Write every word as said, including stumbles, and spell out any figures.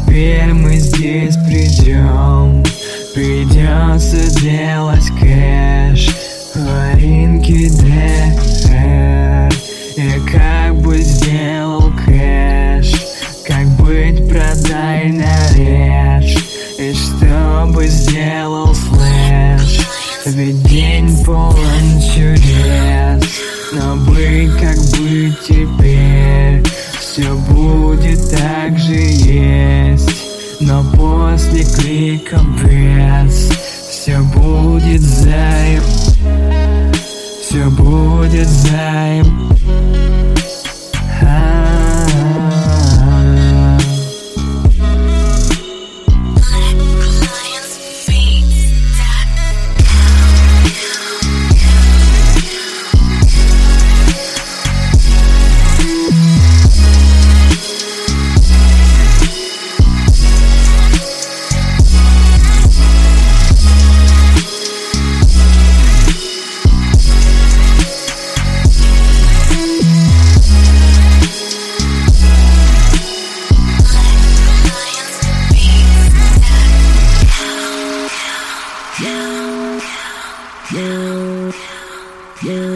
теперь мы здесь придем. Придется делать кэш, ларинки ДР. Я как бы сделал кэш, как быть, продай, нарежь. И чтобы сделал флэш, ведь день полон чудес. Но быть, как быть теперь, все будет так же есть. Но после клика пресс все будет займ, все будет займ. You, you, you.